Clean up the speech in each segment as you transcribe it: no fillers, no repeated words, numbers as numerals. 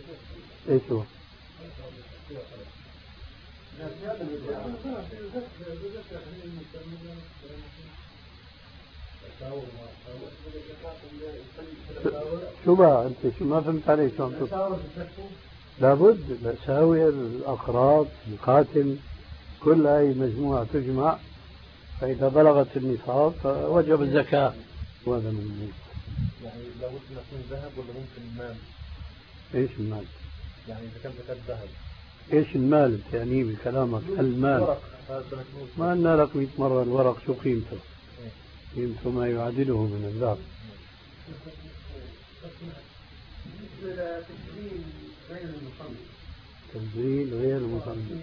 ايش هو؟ شو بقى انت شو ما فهمت عليك شو عم تقول؟ لابد الأساور الأقراض القاتم كل هاي مجموعة تجمع، فإذا بلغت النصاب فوجب الزكاة. وهذا من يعني لابد أن يكون ذهب ولا ممكن مال؟ ايش المال؟ يعني إذا كان زكاة ذهب. ايش المال تعني بكلامك المال؟ ما قلنا لك 100 مرة الورق شو قيمته؟ قيمته ما يعادله من الذهب. تبديل غير المصنف.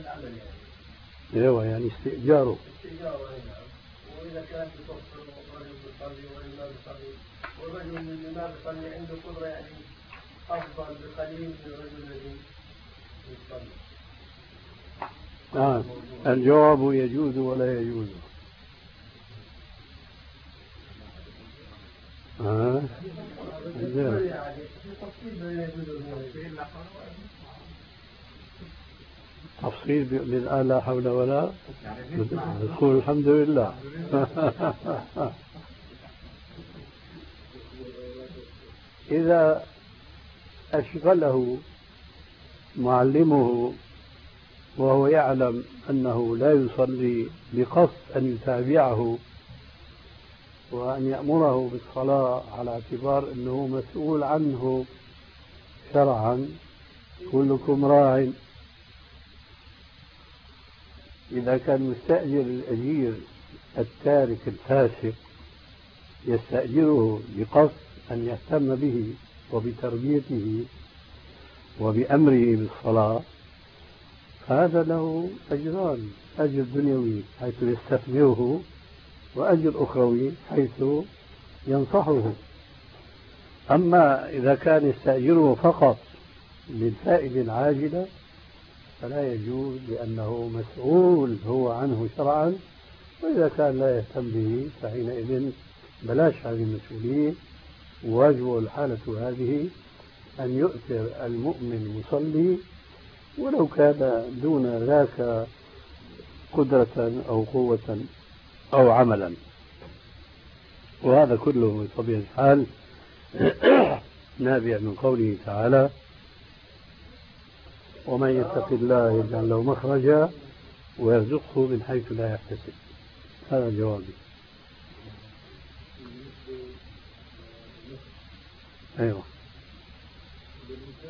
ايوه يعني استئجاره. وإذا كان بتوفر رجل بيصلي ورجل ما بيصلي، والرجل اللي ما بيصلي عنده قدرة يعني أفضل بقليل من الرجل الذي يصلي. الجواب يجوز ولا يجوز. تفصيل من لا حول ولا نقول الحمد لله. إذا أشغله معلمه وهو يعلم أنه لا يصلي بقصد أن يتابعه وأن يأمره بالصلاة على اعتبار أنه مسؤول عنه شرعا، كلكم راع. إذا كان مستأجر الأجير التارك الفاسق يستأجره بقصد أن يهتم به وبتربيته وبأمره بالصلاة، هذا له أجران: أجر دنيوي حيث يستثمره، وأجر أخروي حيث ينصحه. أما إذا كان يستأجره فقط للفائدة العاجلة فلا يجوز، لأنه مسؤول هو عنه شرعا، وإذا كان لا يهتم به فحينئذ بلاش هذه المسؤولية. واجب الحالة هذه أن يؤثر المؤمن المصلي ولو كان دون ذاك قدرة أو قوة أو عملا. وهذا كله بطبيعة الحال نابع من قوله تعالى: ومن يتق الله يجعل له مخرجا ويرزقه من حيث لا يحتسب. هذا جوابي. أيوه.